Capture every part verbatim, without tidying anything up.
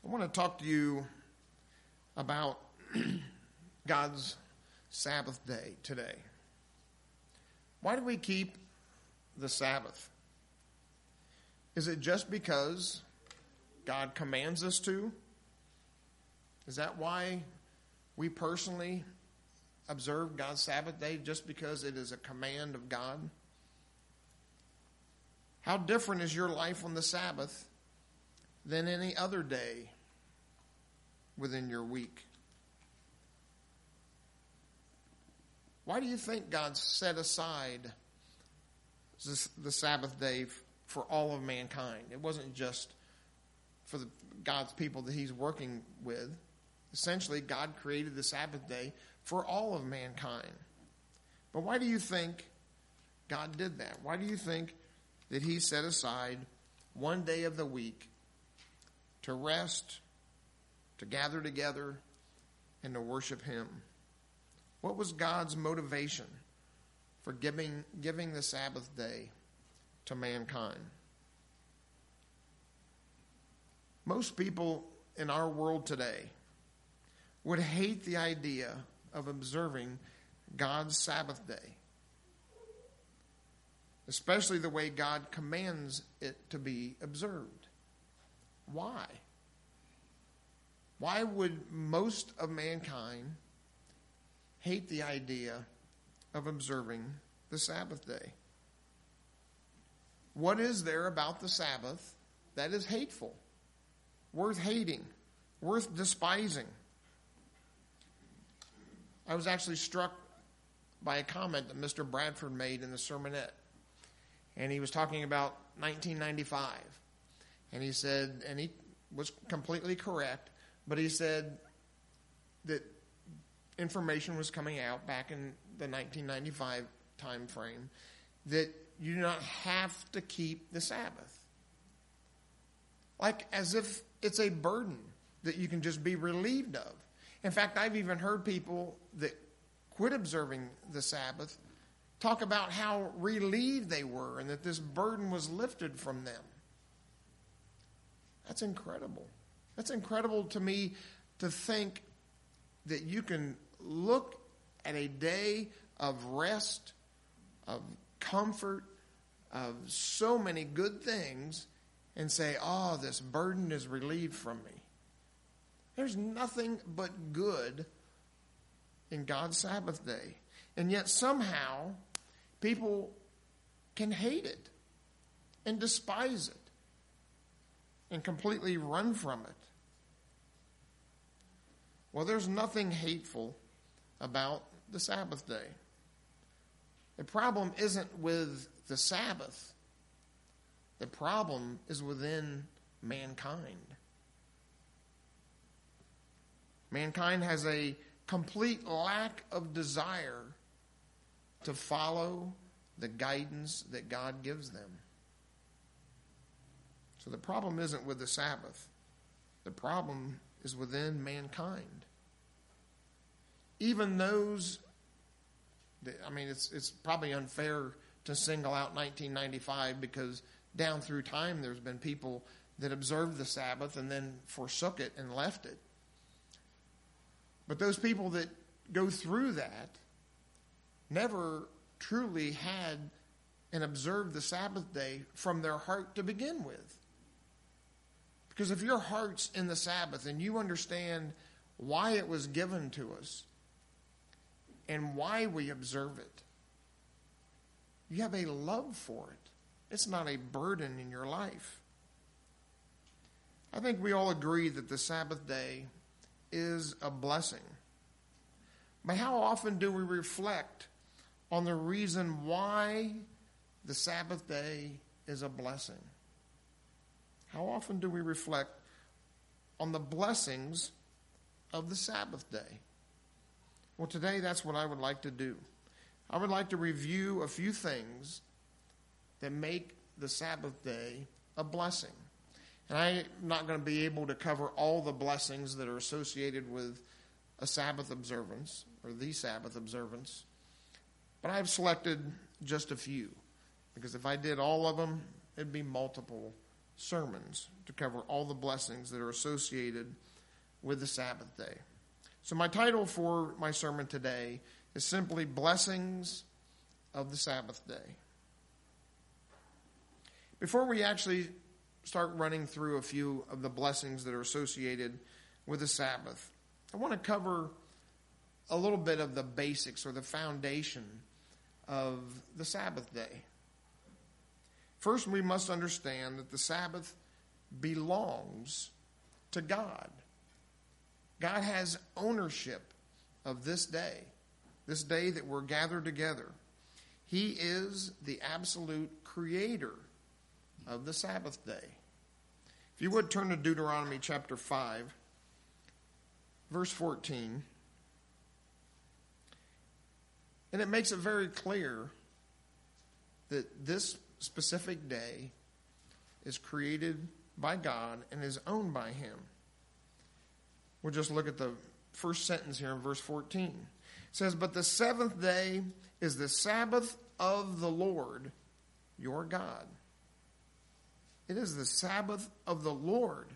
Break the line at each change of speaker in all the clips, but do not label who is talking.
I want to talk to you about God's Sabbath day today. Why do we keep the Sabbath? Is it just because God commands us to? Is that why we personally observe God's Sabbath day, just because it is a command of God? How different is your life on the Sabbath than any other day within your week? Why do you think God set aside this, the Sabbath day for all of mankind? It wasn't just for the, God's people that he's working with. Essentially, God created the Sabbath day for all of mankind. But why do you think God did that? Why do you think that he set aside one day of the week to rest, to gather together, and to worship him? What was God's motivation for giving, giving the Sabbath day to mankind? Most people in our world today would hate the idea of observing God's Sabbath day, especially the way God commands it to be observed. Why? Why would most of mankind hate the idea of observing the Sabbath day? What is there about the Sabbath that is hateful, worth hating, worth despising? I was actually struck by a comment that Mister Bradford made in the sermonette. And he was talking about nineteen ninety-five. And he said, and he was completely correct, but he said that information was coming out back in the nineteen ninety-five time frame that you do not have to keep the Sabbath. Like as if it's a burden that you can just be relieved of. In fact, I've even heard people that quit observing the Sabbath talk about how relieved they were and that this burden was lifted from them. That's incredible. That's incredible to me to think that you can look at a day of rest, of comfort, of so many good things and say, oh, this burden is relieved from me. There's nothing but good in God's Sabbath day. And yet somehow people can hate it and despise it and completely run from it. Well, there's nothing hateful about the Sabbath day. The problem isn't with the Sabbath. The problem is within mankind. Mankind has a complete lack of desire to follow the guidance that God gives them. So the problem isn't with the Sabbath. The problem is within mankind. Even those, that, I mean, it's it's probably unfair to single out nineteen ninety-five because down through time there's been people that observed the Sabbath and then forsook it and left it. But those people that go through that never truly had and observed the Sabbath day from their heart to begin with. Because if your heart's in the Sabbath and you understand why it was given to us and why we observe it, you have a love for it. It's not a burden in your life. I think we all agree that the Sabbath day is a blessing. But how often do we reflect on the reason why the Sabbath day is a blessing? How often do we reflect on the blessings of the Sabbath day? Well, today that's what I would like to do. I would like to review a few things that make the Sabbath day a blessing. And I'm not going to be able to cover all the blessings that are associated with a Sabbath observance, or the Sabbath observance. But I've selected just a few, because if I did all of them, it'd be multiple sermons to cover all the blessings that are associated with the Sabbath day. So my title for my sermon today is simply Blessings of the Sabbath Day. Before we actually start running through a few of the blessings that are associated with the Sabbath, I want to cover a little bit of the basics or the foundation of the Sabbath day. First, we must understand that the Sabbath belongs to God. God has ownership of this day, this day that we're gathered together. He is the absolute creator of the Sabbath day. If you would turn to Deuteronomy chapter five, verse fourteen. And it makes it very clear that this specific day is created by God and is owned by Him. We'll just look at the first sentence here in verse fourteen. It says, "But the seventh day is the Sabbath of the Lord your God." It is the Sabbath of the Lord.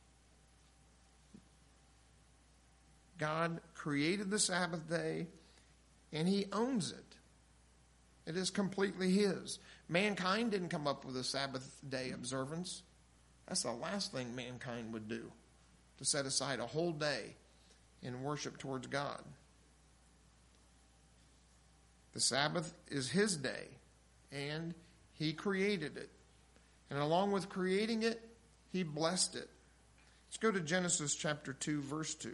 God created the Sabbath day, and He owns it. It is completely His. Mankind didn't come up with a Sabbath day observance. That's the last thing mankind would do, to set aside a whole day in worship towards God. The Sabbath is His day, and He created it. And along with creating it, He blessed it. Let's go to Genesis chapter two, verse two.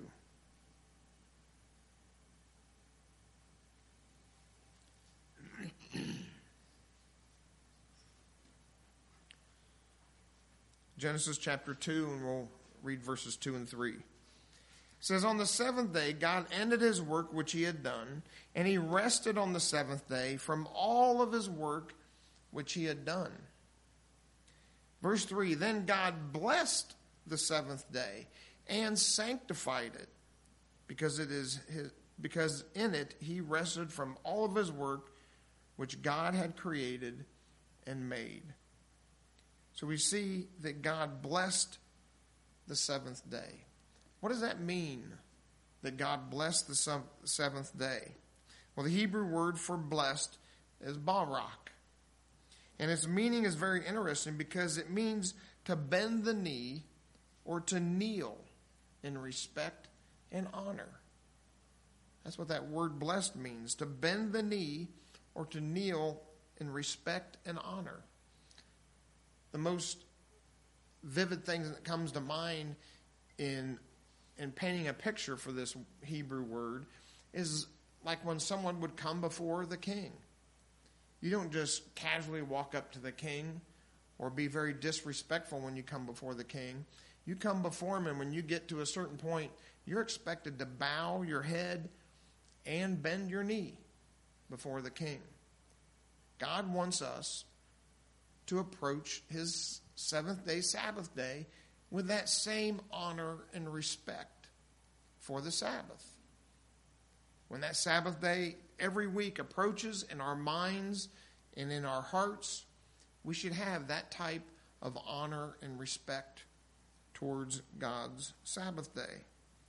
Genesis chapter two, and we'll read verses two and three. It says, "On the seventh day, God ended His work which He had done, and He rested on the seventh day from all of His work which He had done." Verse three, "Then God blessed the seventh day and sanctified it, because it is his, because in it He rested from all of His work which God had created and made." So we see that God blessed the seventh day. What does that mean, that God blessed the seventh day? Well, the Hebrew word for blessed is barak. And its meaning is very interesting because it means to bend the knee or to kneel in respect and honor. That's what that word blessed means, to bend the knee or to kneel in respect and honor. The most vivid thing that comes to mind in, in painting a picture for this Hebrew word is like when someone would come before the king. You don't just casually walk up to the king or be very disrespectful when you come before the king. You come before him, and when you get to a certain point, you're expected to bow your head and bend your knee before the king. God wants us to approach His seventh day, Sabbath day, with that same honor and respect for the Sabbath. When that Sabbath day every week approaches in our minds and in our hearts, we should have that type of honor and respect towards God's Sabbath day.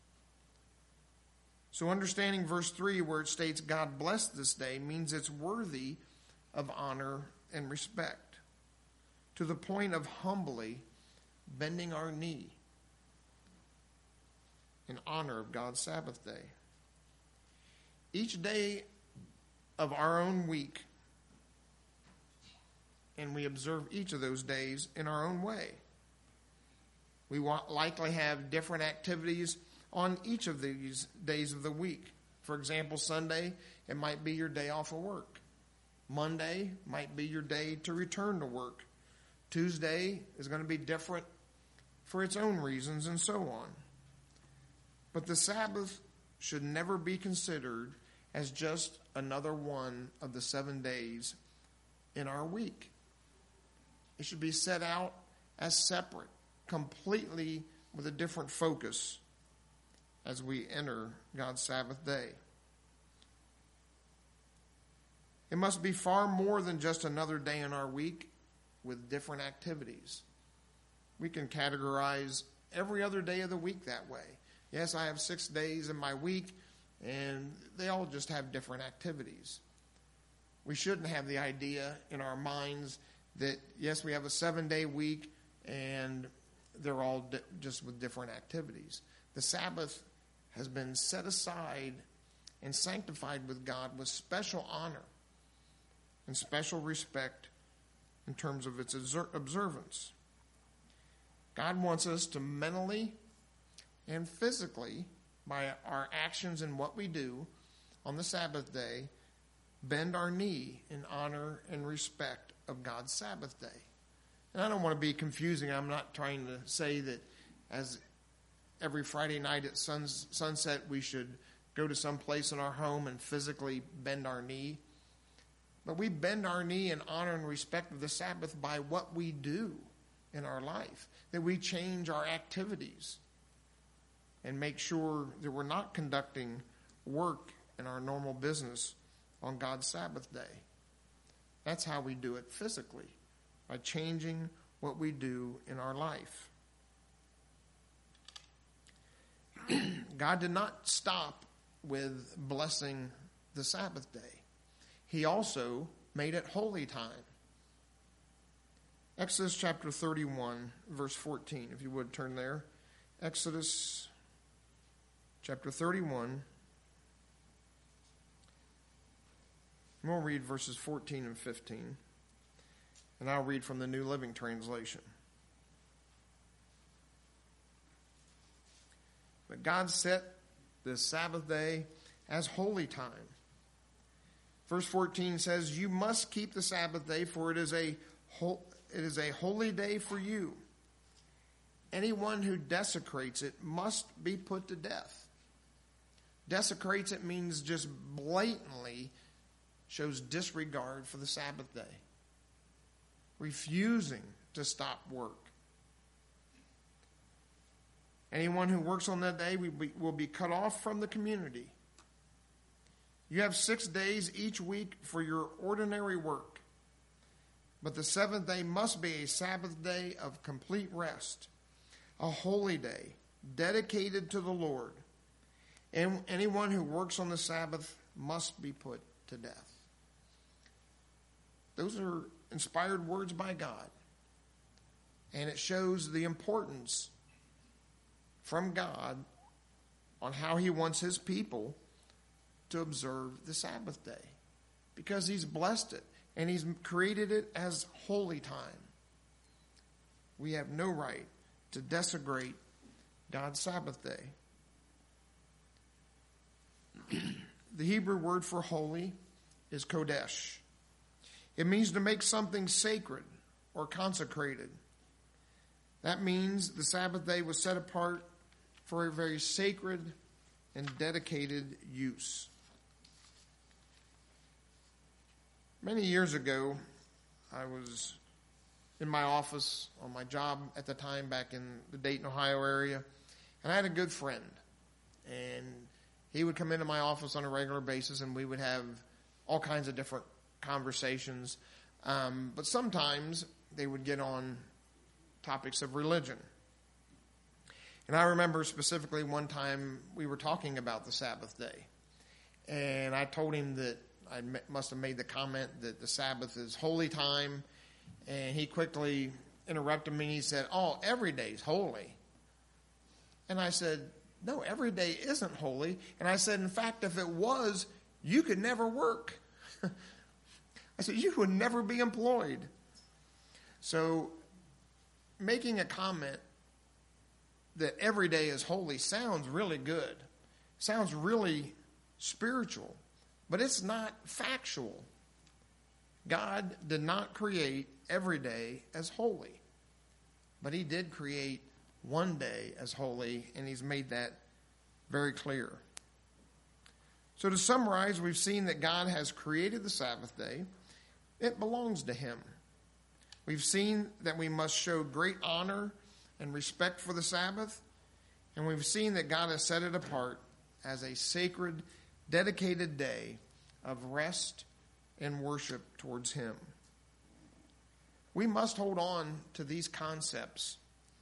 So understanding verse three, where it states God blessed this day, means it's worthy of honor and respect, to the point of humbly bending our knee in honor of God's Sabbath day. Each day of our own week, and we observe each of those days in our own way. We likely have different activities on each of these days of the week. For example, Sunday, it might be your day off of work. Monday might be your day to return to work. Tuesday is going to be different for its own reasons, and so on. But the Sabbath should never be considered as just another one of the seven days in our week. It should be set out as separate, completely with a different focus as we enter God's Sabbath day. It must be far more than just another day in our week with different activities. We can categorize every other day of the week that way. Yes, I have six days in my week, and they all just have different activities. We shouldn't have the idea in our minds that, yes, we have a seven-day week, and they're all di- just with different activities. The Sabbath has been set aside and sanctified with God with special honor and special respect in terms of its observance. God wants us to mentally and physically, by our actions and what we do on the Sabbath day, bend our knee in honor and respect of God's Sabbath day. And I don't want to be confusing. I'm not trying to say that as every Friday night at suns, sunset we should go to some place in our home and physically bend our knee. But we bend our knee in honor and respect of the Sabbath by what we do in our life, that we change our activities and make sure that we're not conducting work in our normal business on God's Sabbath day. That's how we do it physically, by changing what we do in our life. God did not stop with blessing the Sabbath day. He also made it holy time. Exodus chapter thirty-one, verse fourteen, if you would turn there. Exodus chapter thirty-one. And we'll read verses fourteen and fifteen. And I'll read from the New Living Translation. But God set this Sabbath day as holy time. Verse fourteen says, "You must keep the Sabbath day, for it is a ho- it is a holy day for you. Anyone who desecrates it must be put to death." Desecrates it means just blatantly shows disregard for the Sabbath day, refusing to stop work. Anyone who works on that day will be cut off from the community. You have six days each week for your ordinary work, but the seventh day must be a Sabbath day of complete rest, a holy day dedicated to the Lord. And anyone who works on the Sabbath must be put to death. Those are inspired words by God, and it shows the importance from God on how he wants his people to observe the Sabbath day, because he's blessed it and he's created it as holy time. We have no right to desecrate God's Sabbath day. The Hebrew word for holy is kodesh. It means to make something sacred or consecrated. That means the Sabbath day was set apart for a very sacred and dedicated use. Many years ago, I was in my office on my job at the time back in the Dayton, Ohio area, and I had a good friend. And he would come into my office on a regular basis, and we would have all kinds of different conversations. Um, but sometimes they would get on topics of religion. And I remember specifically one time we were talking about the Sabbath day. And I told him that I must have made the comment that the Sabbath is holy time. And he quickly interrupted me and he said, "Oh, every day is holy." And I said, "No, every day isn't holy." And I said, "In fact, if it was, you could never work." I said, "You would never be employed." So making a comment that every day is holy sounds really good. Sounds really spiritual. But it's not factual. God did not create every day as holy. But he did create one day as holy, and he's made that very clear. So to summarize, we've seen that God has created the Sabbath day. It belongs to him. We've seen that we must show great honor and respect for the Sabbath. And we've seen that God has set it apart as a sacred, dedicated day of rest and worship towards him. We must hold on to these concepts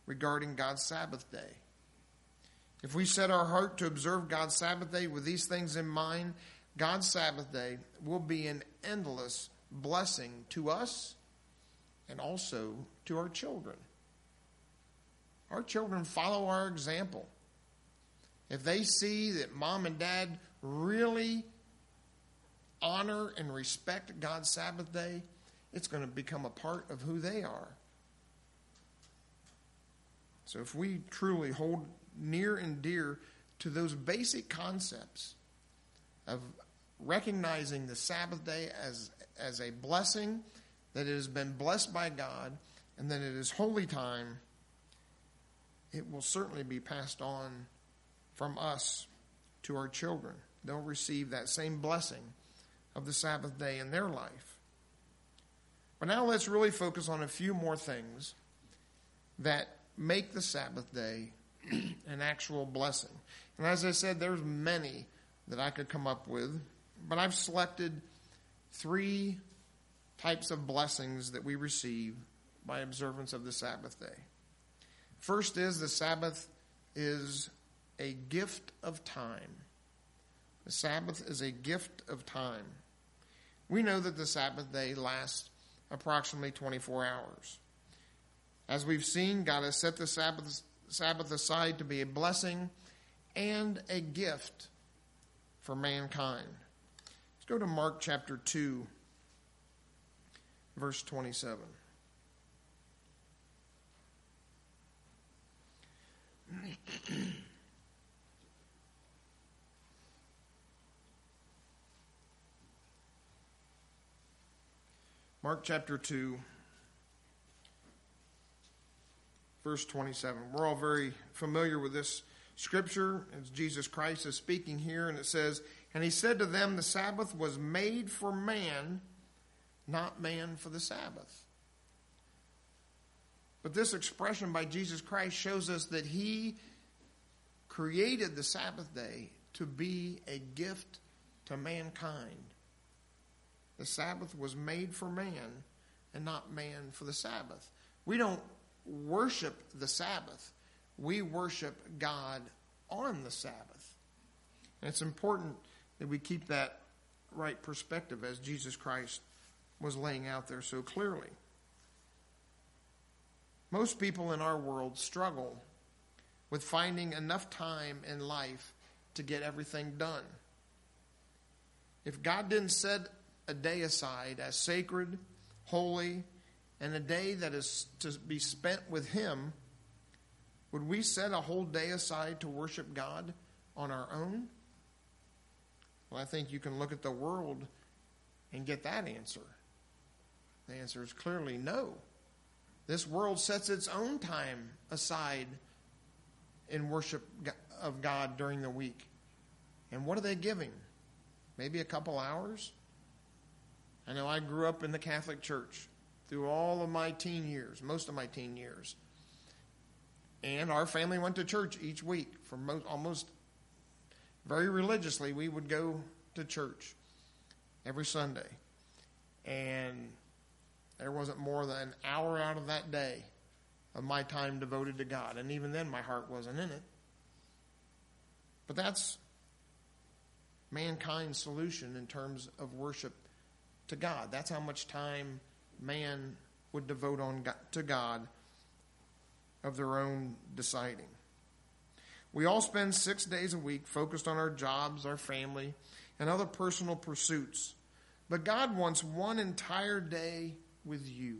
regarding God's Sabbath day. If we set our heart to observe God's Sabbath day with these things in mind, God's Sabbath day will be an endless blessing to us and also to our children. Our children follow our example. If they see that mom and dad really honor and respect God's Sabbath day, it's going to become a part of who they are. So if we truly hold near and dear to those basic concepts of recognizing the Sabbath day as, as a blessing, that it has been blessed by God, and that it is holy time, it will certainly be passed on from us to our children. They'll receive that same blessing of the Sabbath day in their life. But now let's really focus on a few more things that make the Sabbath day an actual blessing. And as I said, there's many that I could come up with, but I've selected three types of blessings that we receive by observance of the Sabbath day. First is the Sabbath is a gift of time. The Sabbath is a gift of time. We know that the Sabbath day lasts approximately twenty-four hours. As we've seen, God has set the Sabbath, Sabbath aside to be a blessing and a gift for mankind. Let's go to Mark chapter two, verse twenty-seven. Mark chapter two, verse twenty-seven. We're all very familiar with this scripture as Jesus Christ is speaking here, and it says, "And he said to them, the Sabbath was made for man, not man for the Sabbath." But this expression by Jesus Christ shows us that he created the Sabbath day to be a gift to mankind. The Sabbath was made for man and not man for the Sabbath. We don't worship the Sabbath. We worship God on the Sabbath. And it's important that we keep that right perspective as Jesus Christ was laying out there so clearly. Most people in our world struggle with finding enough time in life to get everything done. If God didn't set a day aside as sacred, holy, and a day that is to be spent with him, would we set a whole day aside to worship God on our own? Well, I think you can look at the world and get that answer. The answer is clearly no. This world sets its own time aside in worship of God during the week. And what are they giving? Maybe a couple hours? I know I grew up in the Catholic Church through all of my teen years, most of my teen years. And our family went to church each week. For most, almost very religiously, we would go to church every Sunday. And there wasn't more than an hour out of that day of my time devoted to God. And even then, my heart wasn't in it. But that's mankind's solution in terms of worship to God. That's how much time man would devote on God, to God of their own deciding. We all spend six days a week focused on our jobs, our family, and other personal pursuits. But God wants one entire day with you.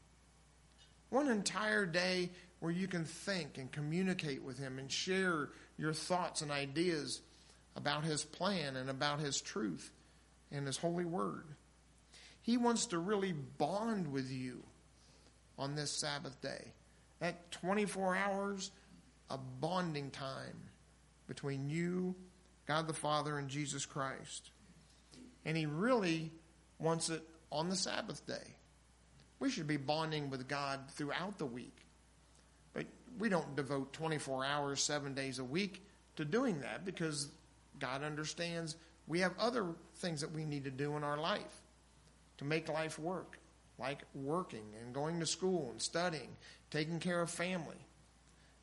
One entire day where you can think and communicate with him and share your thoughts and ideas about his plan and about his truth and his holy word. He wants to really bond with you on this Sabbath day. That twenty-four hours, a bonding time between you, God the Father, and Jesus Christ. And he really wants it on the Sabbath day. We should be bonding with God throughout the week. But we don't devote twenty-four hours, seven days a week to doing that because God understands we have other things that we need to do in our life to make life work, like working and going to school and studying, taking care of family.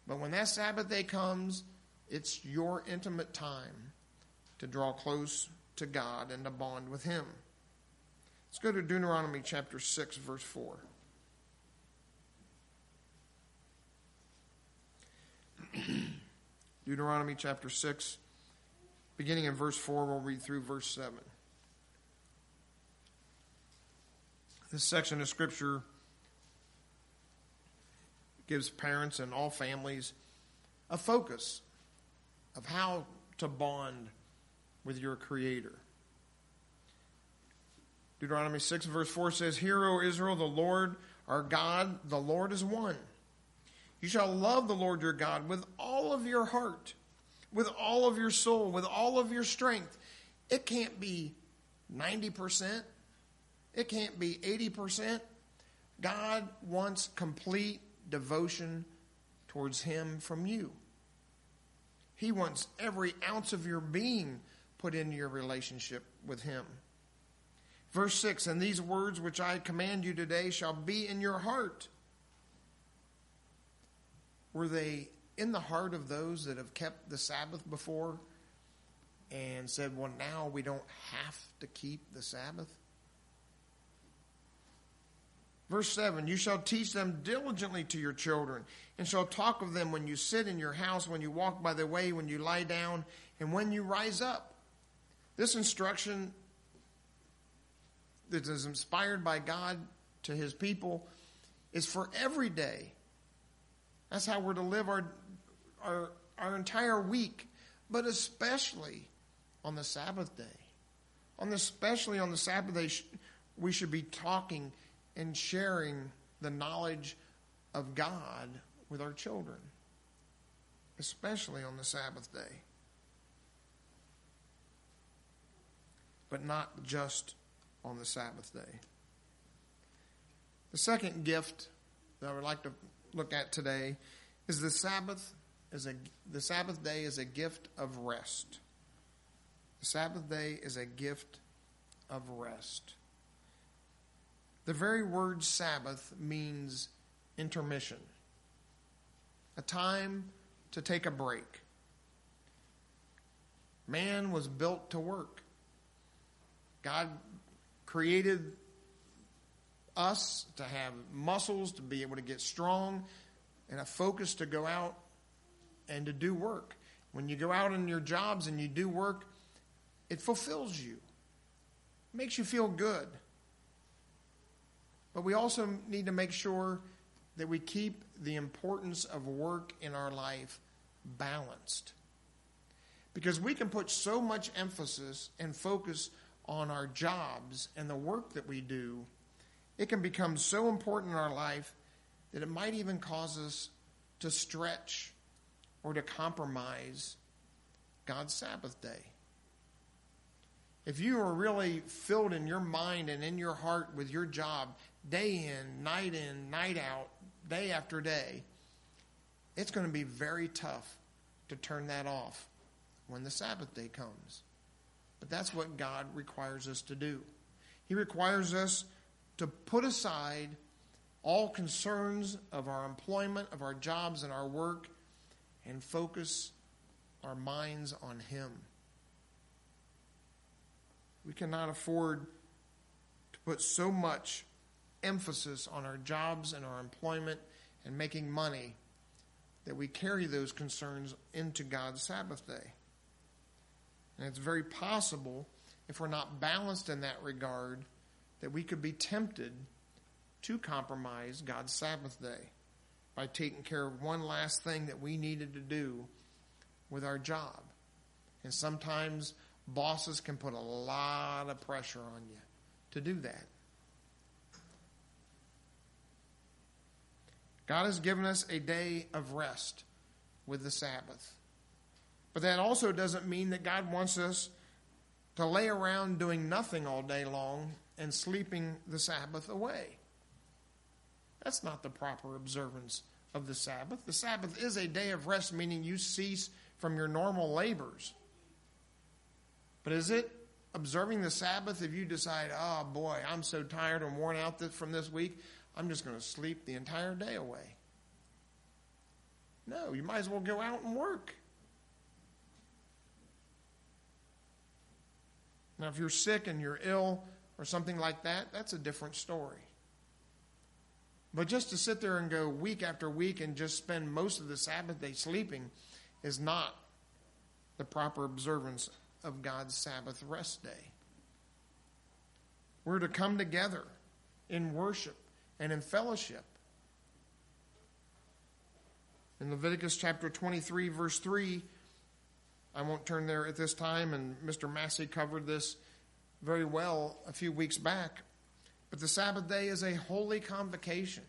But when that Sabbath day comes, it's your intimate time to draw close to God and to bond with Him. Let's go to Deuteronomy chapter six, verse four. Deuteronomy chapter six, beginning in verse four, we'll read through verse seven. This section of Scripture gives parents and all families a focus of how to bond with your Creator. Deuteronomy six, verse four says, Hear, O Israel, the Lord our God, the Lord is one. You shall love the Lord your God with all of your heart, with all of your soul, with all of your strength. It can't be ninety percent. It can't be eighty percent. God wants complete devotion towards Him from you. He wants every ounce of your being put into your relationship with Him. Verse six, And these words which I command you today shall be in your heart. Were they in the heart of those that have kept the Sabbath before and said, well, now we don't have to keep the Sabbath? Verse seven, You shall teach them diligently to your children, and shall talk of them when you sit in your house, when you walk by the way, when you lie down, and when you rise up. This instruction that is inspired by God to His people is for every day. That's how we're to live our, our, our entire week, but especially on the Sabbath day. On the, especially on the Sabbath day, we should be talking and sharing the knowledge of God with our children, especially on the Sabbath day. But not just on the Sabbath day. The second gift that I would like to look at today is the Sabbath is a the Sabbath day is a gift of rest. The Sabbath day is a gift of rest. The very word Sabbath means intermission, a time to take a break. Man was built to work. God created us to have muscles, to be able to get strong, and a focus to go out and to do work. When you go out on your jobs and you do work, it fulfills you. It makes you feel good. But we also need to make sure that we keep the importance of work in our life balanced. Because we can put so much emphasis and focus on our jobs and the work that we do, it can become so important in our life that it might even cause us to stretch or to compromise God's Sabbath day. If you are really filled in your mind and in your heart with your job, day in, night in, night out, day after day, it's going to be very tough to turn that off when the Sabbath day comes. But that's what God requires us to do. He requires us to put aside all concerns of our employment, of our jobs and our work, and focus our minds on Him. We cannot afford to put so much emphasis on our jobs and our employment and making money that we carry those concerns into God's Sabbath day. And it's very possible, if we're not balanced in that regard, that we could be tempted to compromise God's Sabbath day by taking care of one last thing that we needed to do with our job. And sometimes bosses can put a lot of pressure on you to do that. God has given us a day of rest with the Sabbath. But that also doesn't mean that God wants us to lay around doing nothing all day long and sleeping the Sabbath away. That's not the proper observance of the Sabbath. The Sabbath is a day of rest, meaning you cease from your normal labors. But is it observing the Sabbath if you decide, oh boy, I'm so tired and worn out from this week, I'm just going to sleep the entire day away? No, you might as well go out and work. Now, if you're sick and you're ill or something like that, that's a different story. But just to sit there and go week after week and just spend most of the Sabbath day sleeping is not the proper observance of God's Sabbath rest day. We're to come together in worship and in fellowship. In Leviticus chapter twenty-three, verse three, I won't turn there at this time, and Mister Massey covered this very well a few weeks back. But the Sabbath day is a holy convocation,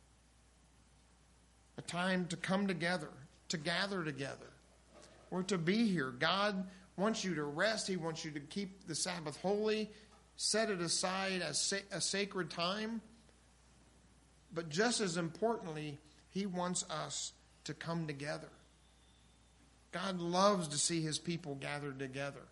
a time to come together, to gather together. We're to be here. God wants you to rest. He wants you to keep the Sabbath holy, set it aside as a sacred time. But just as importantly, He wants us to come together. God loves to see His people gathered together,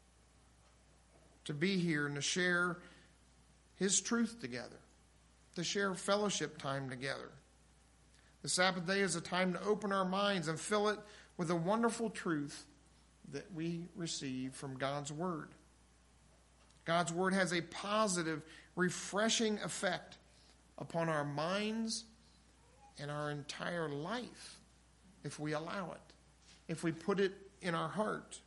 to be here and to share His truth together, to share fellowship time together. The Sabbath day is a time to open our minds and fill it with the wonderful truth that we receive from God's Word. God's Word has a positive, refreshing effect upon our minds and our entire life if we allow it, if we put it in our heart.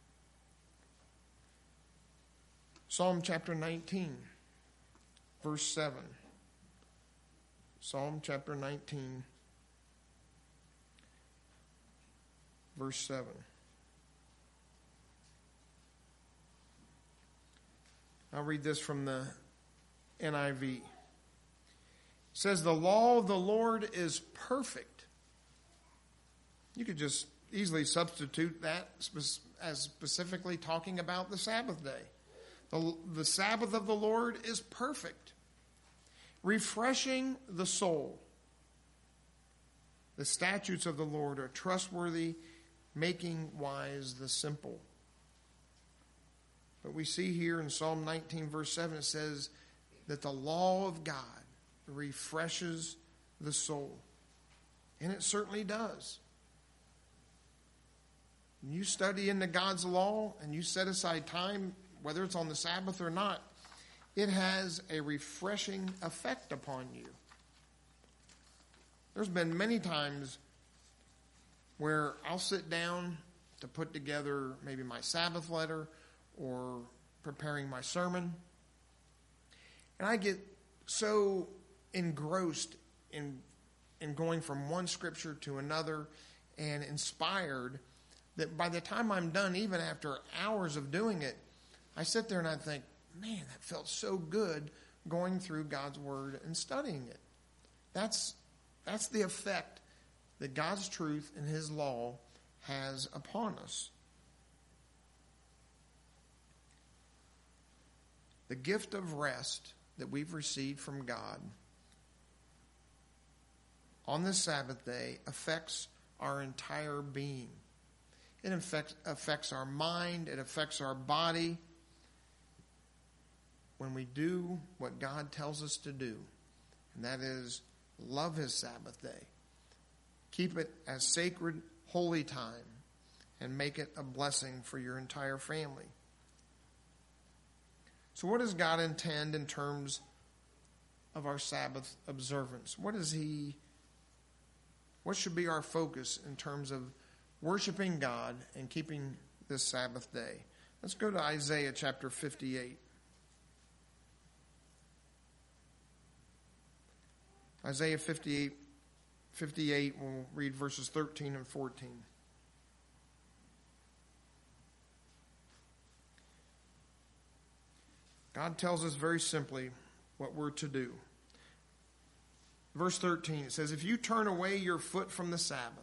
Psalm chapter nineteen, verse seven. Psalm chapter nineteen, verse seven. I'll read this from the N I V. It says, "The law of the Lord is perfect." You could just easily substitute that as specifically talking about the Sabbath day. The, the Sabbath of the Lord is perfect, refreshing the soul. The statutes of the Lord are trustworthy, making wise the simple. But we see here in Psalm nineteen, verse seven, it says that the law of God refreshes the soul. And it certainly does. When you study into God's law and you set aside time, whether it's on the Sabbath or not, it has a refreshing effect upon you. There's been many times where I'll sit down to put together maybe my Sabbath letter or preparing my sermon, and I get so engrossed in in going from one scripture to another and inspired that by the time I'm done, even after hours of doing it, I sit there and I think, man, that felt so good going through God's Word and studying it. That's, that's the effect that God's truth and His law has upon us. The gift of rest that we've received from God on this Sabbath day affects our entire being. It affects, affects our mind. It affects our body. When we do what God tells us to do, and that is love His Sabbath day, keep it as sacred, holy time, and make it a blessing for your entire family. So what does God intend in terms of our Sabbath observance? What is He, what should be our focus in terms of worshiping God and keeping this Sabbath day? Let's go to Isaiah chapter fifty-eight. Isaiah fifty-eight, fifty-eight, we'll read verses thirteen and fourteen. God tells us very simply what we're to do. Verse thirteen, it says, "If you turn away your foot from the Sabbath,"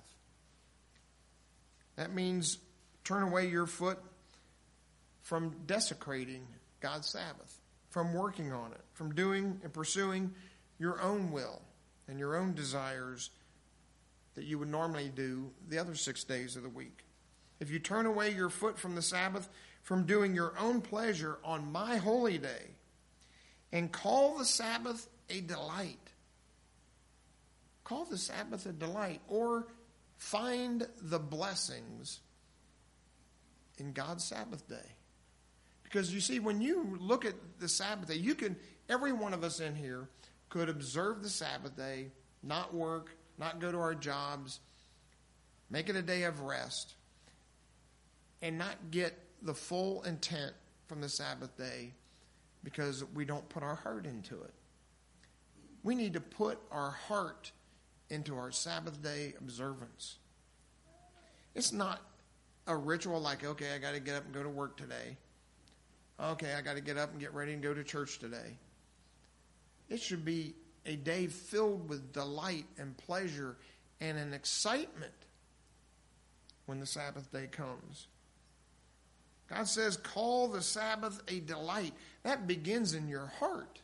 that means turn away your foot from desecrating God's Sabbath, from working on it, from doing and pursuing your own will and your own desires that you would normally do the other six days of the week. If you turn away your foot from the Sabbath, from doing your own pleasure on my holy day, and call the Sabbath a delight. Call the Sabbath a delight, or find the blessings in God's Sabbath day. Because you see, when you look at the Sabbath day, you can, every one of us in here could observe the Sabbath day, not work, not go to our jobs, make it a day of rest, and not get the full intent from the Sabbath day because we don't put our heart into it. We need to put our heart into our Sabbath day observance. It's not a ritual like, okay, I got to get up and go to work today. Okay, I got to get up and get ready and go to church today. It should be a day filled with delight and pleasure and an excitement when the Sabbath day comes. God says, call the Sabbath a delight. That begins in your heart.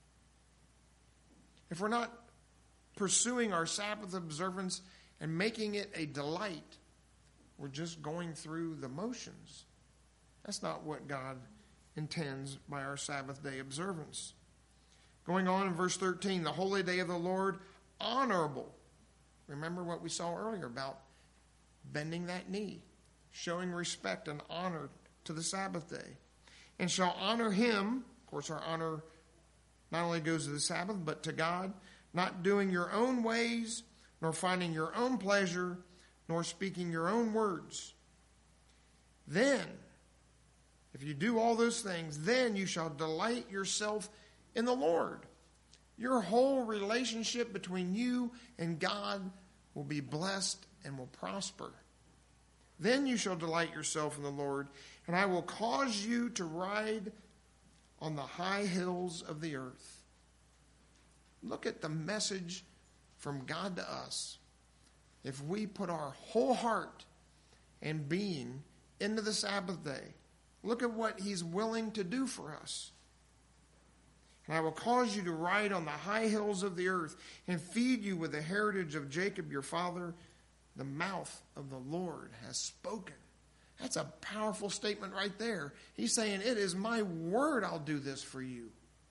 If we're not pursuing our Sabbath observance and making it a delight, we're just going through the motions. That's not what God intends by our Sabbath day observance. Going on in verse thirteen, the holy day of the Lord, honorable. Remember what we saw earlier about bending that knee, showing respect and honor to the Sabbath day. And shall honor him. Of course, our honor not only goes to the Sabbath, but to God, not doing your own ways, nor finding your own pleasure, nor speaking your own words. Then, if you do all those things, then you shall delight yourself in the Lord. Your whole relationship between you and God will be blessed and will prosper. Then you shall delight yourself in the Lord, and I will cause you to ride on the high hills of the earth. Look at the message from God to us. If we put our whole heart and being into the Sabbath day, look at what he's willing to do for us. And I will cause you to ride on the high hills of the earth and feed you with the heritage of Jacob your father. The mouth of the Lord has spoken. That's a powerful statement right there. He's saying, it is my word I'll do this for you.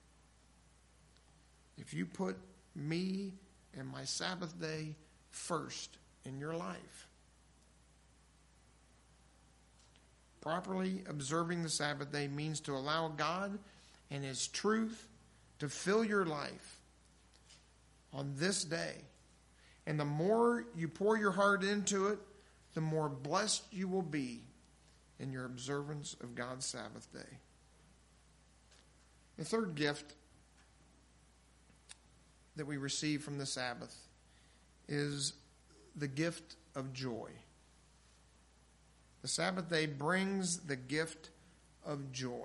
If you put me and my Sabbath day first in your life. Properly observing the Sabbath day means to allow God and his truth to fill your life on this day. And the more you pour your heart into it, the more blessed you will be in your observance of God's Sabbath day. The third gift that we receive from the Sabbath is the gift of joy. The Sabbath day brings the gift of joy.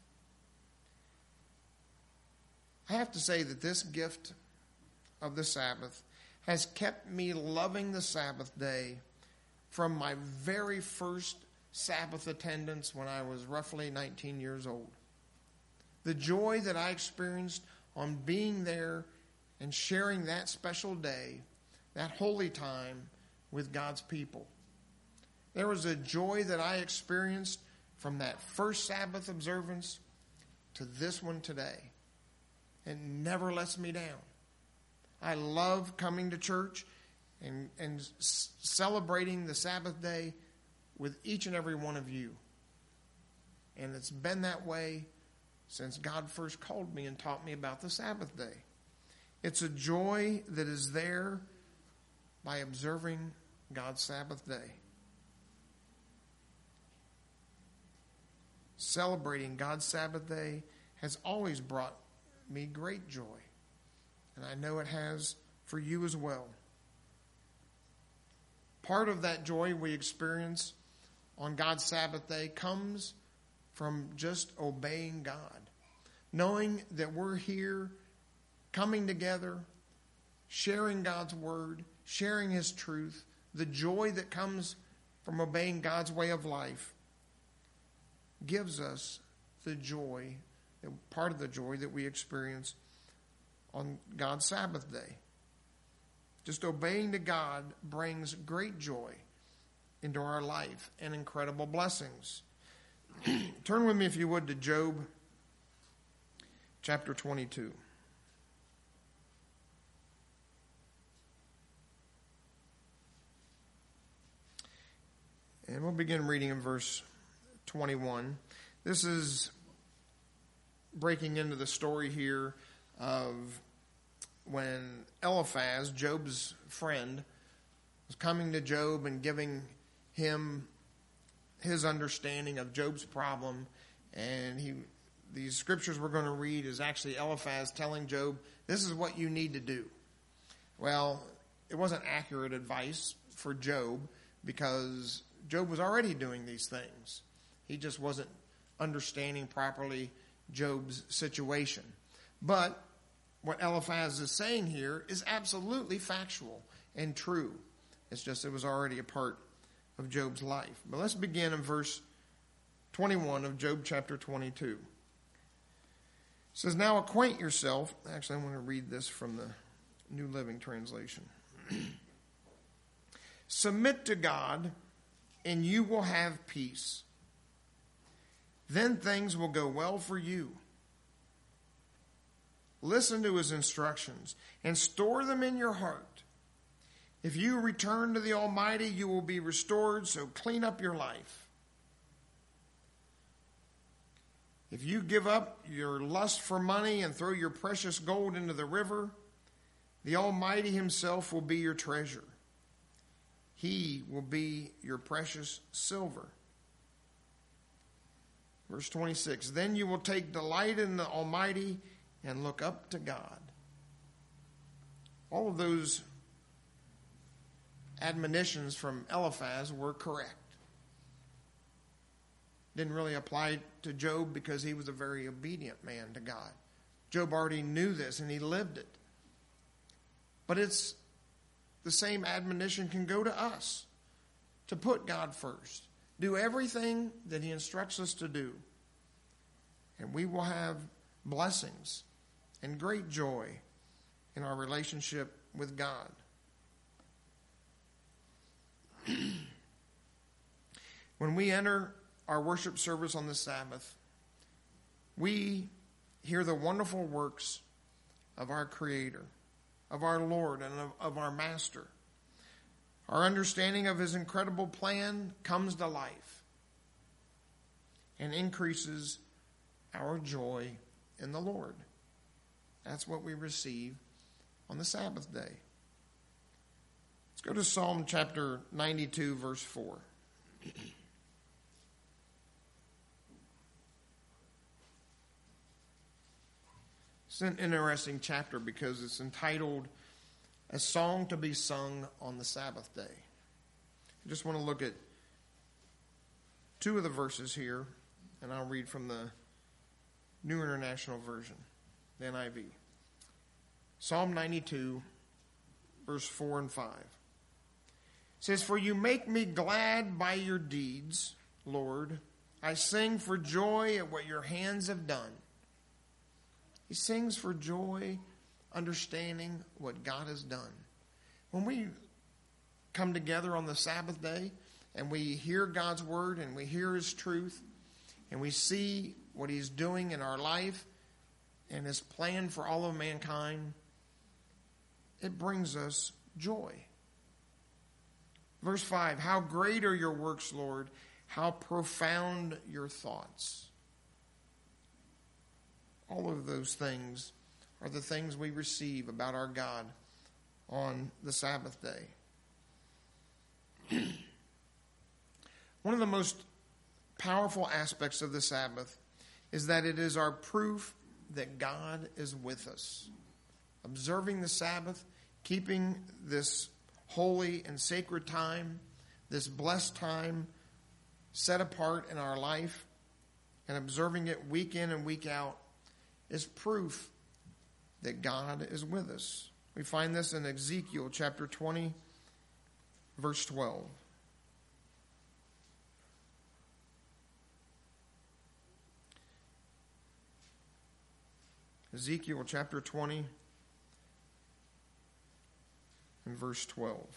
I have to say that this gift of the Sabbath has kept me loving the Sabbath day from my very first Sabbath attendance when I was roughly nineteen years old. The joy that I experienced on being there and sharing that special day, that holy time with God's people. There was a joy that I experienced from that first Sabbath observance to this one today. It never lets me down. I love coming to church and, and s- celebrating the Sabbath day with each and every one of you. And it's been that way since God first called me and taught me about the Sabbath day. It's a joy that is there by observing God's Sabbath day. Celebrating God's Sabbath day has always brought me great joy. And I know it has for you as well. Part of that joy we experience on God's Sabbath day comes from just obeying God. Knowing that we're here, coming together, sharing God's word, sharing his truth, the joy that comes from obeying God's way of life gives us the joy, part of the joy that we experience on God's Sabbath day. Just obeying to God brings great joy into our life and incredible blessings. Turn with me, if you would, to Job chapter twenty-two. And we'll begin reading in verse twenty-one. This is breaking into the story here of when Eliphaz, Job's friend, was coming to Job and giving him his understanding of Job's problem. And he, these scriptures we're going to read is actually Eliphaz telling Job, this is what you need to do. Well, it wasn't accurate advice for Job because Job was already doing these things. He just wasn't understanding properly Job's situation. But what Eliphaz is saying here is absolutely factual and true. It's just it was already a part of Job's life. But let's begin in verse twenty-one of Job chapter twenty-two. It says, now acquaint yourself. Actually, I want to read this from the New Living Translation. Submit to God, and you will have peace. Then things will go well for you. Listen to his instructions and store them in your heart. If you return to the Almighty, you will be restored, so clean up your life. If you give up your lust for money and throw your precious gold into the river, the Almighty himself will be your treasure. He will be your precious silver. Verse twenty-six, then you will take delight in the Almighty and look up to God. All of those admonitions from Eliphaz were correct. Didn't really apply to Job because he was a very obedient man to God. Job already knew this and he lived it. But it's the same admonition can go to us, to put God first. Do everything that he instructs us to do. And we will have blessings and great joy in our relationship with God. When we enter our worship service on the Sabbath, we hear the wonderful works of our Creator, of our Lord, and of, of our Master. Our understanding of his incredible plan comes to life and increases our joy in the Lord. That's what we receive on the Sabbath day. Let's go to Psalm chapter ninety-two, verse four. It's an interesting chapter because it's entitled A Song to be Sung on the Sabbath Day. I just want to look at two of the verses here, and I'll read from the New International Version, the N I V. Psalm ninety-two, verse four and five. It says, for you make me glad by your deeds, Lord. I sing for joy at what your hands have done. He sings for joy, understanding what God has done. When we come together on the Sabbath day and we hear God's word and we hear his truth and we see what he's doing in our life and his plan for all of mankind, it brings us joy. Verse five, how great are your works, Lord, how profound your thoughts. All of those things are the things we receive about our God on the Sabbath day. One of the most powerful aspects of the Sabbath is that it is our proof that God is with us. Observing the Sabbath, keeping this holy and sacred time, this blessed time set apart in our life, and observing it week in and week out is proof that God is with us. We find this in Ezekiel chapter twenty, verse twelve. Ezekiel chapter twenty and verse twelve.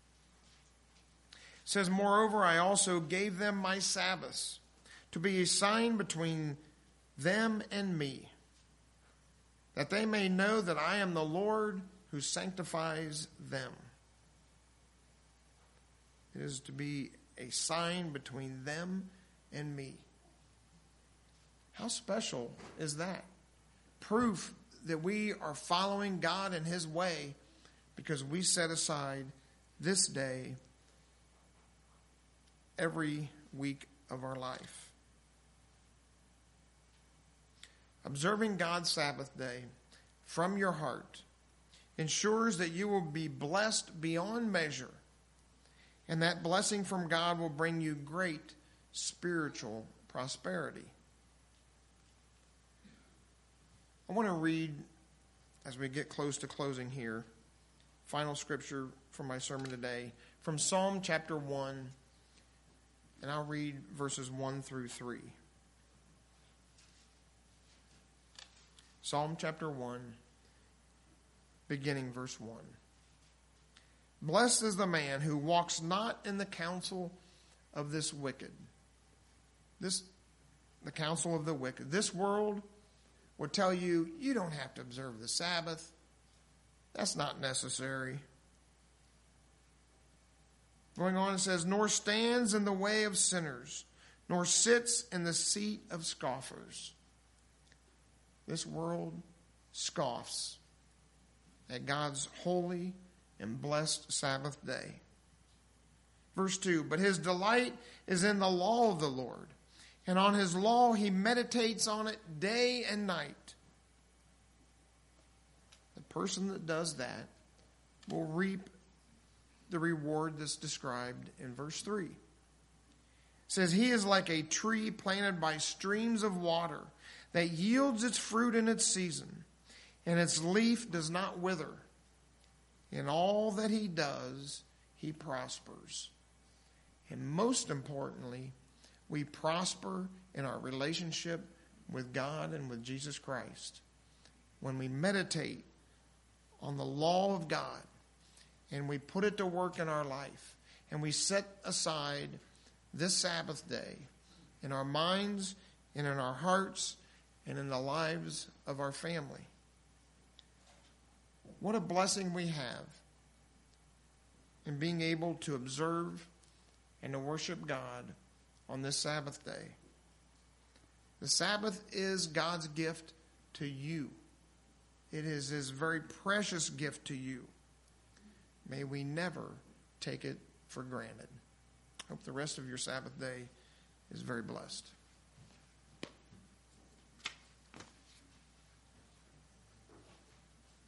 It says, moreover, I also gave them my Sabbaths to be a sign between them and me, that they may know that I am the Lord who sanctifies them. It is to be a sign between them and me. How special is that? Proof that we are following God in His way because we set aside this day every week of our life. Observing God's Sabbath day from your heart ensures that you will be blessed beyond measure, and that blessing from God will bring you great spiritual prosperity. I want to read, as we get close to closing here, final scripture from my sermon today, from Psalm chapter one, and I'll read verses one through three. Psalm chapter one, beginning verse one. Blessed is the man who walks not in the counsel of this wicked. This, the counsel of the wicked. This world would tell you, you don't have to observe the Sabbath. That's not necessary. Going on, it says, nor stands in the way of sinners, nor sits in the seat of scoffers. This world scoffs at God's holy and blessed Sabbath day. Verse two, but his delight is in the law of the Lord, and on his law he meditates on it day and night. The person that does that will reap the reward that's described in verse three. It says, he is like a tree planted by streams of water that yields its fruit in its season, and its leaf does not wither. In all that he does, he prospers. And most importantly, we prosper in our relationship with God and with Jesus Christ. When we meditate on the law of God and we put it to work in our life and we set aside this Sabbath day in our minds and in our hearts and in the lives of our family. What a blessing we have in being able to observe and to worship God on this Sabbath day. The Sabbath is God's gift to you. It is His very precious gift to you. May we never take it for granted. Hope the rest of your Sabbath day is very blessed.